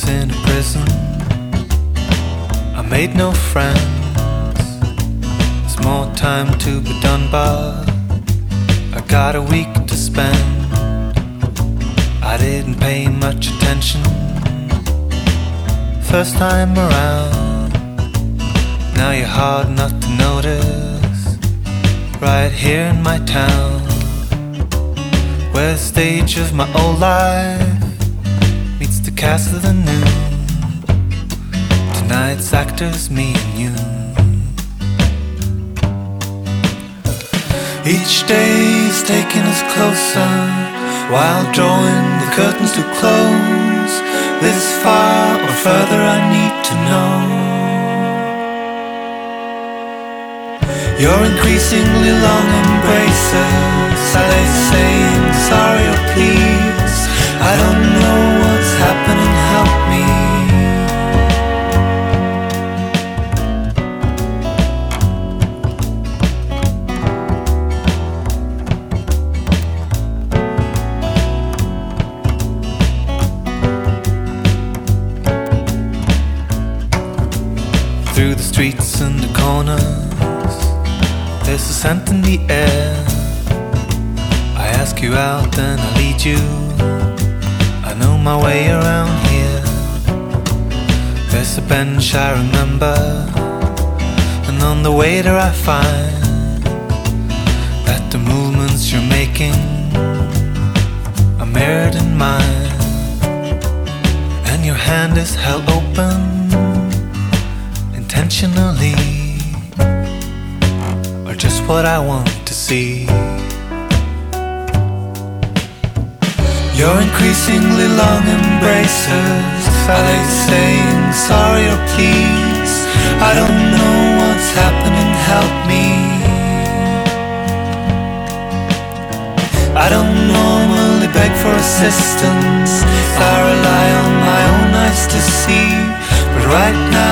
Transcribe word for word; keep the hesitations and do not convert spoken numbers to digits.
years in a prison, I made no friends. There's more time to be done, but I got a week to spend. I didn't pay much attention first time around. Now you're hard not to notice, right here in my town, where the stage of my old life meets the cast of the new. Tonight's actors, me and you. Each day is taking us closer, while drawing the curtains to close. This far or further I need to know. Your increasingly long embraces, are they saying sorry or please? I don't know what's happening, help me. Through the streets and the corners, there's a scent in the air. I ask you out and I lead you, I know my way around here. There's a bench I remember, and on the way there I find that the movements you're making are mirrored in mine. And your hand is held open intentionally, or just what I want to see. Your increasingly long embraces, are they saying sorry or please? I don't know what's happening, help me. I don't normally beg for assistance, I rely on my own eyes to see, but right now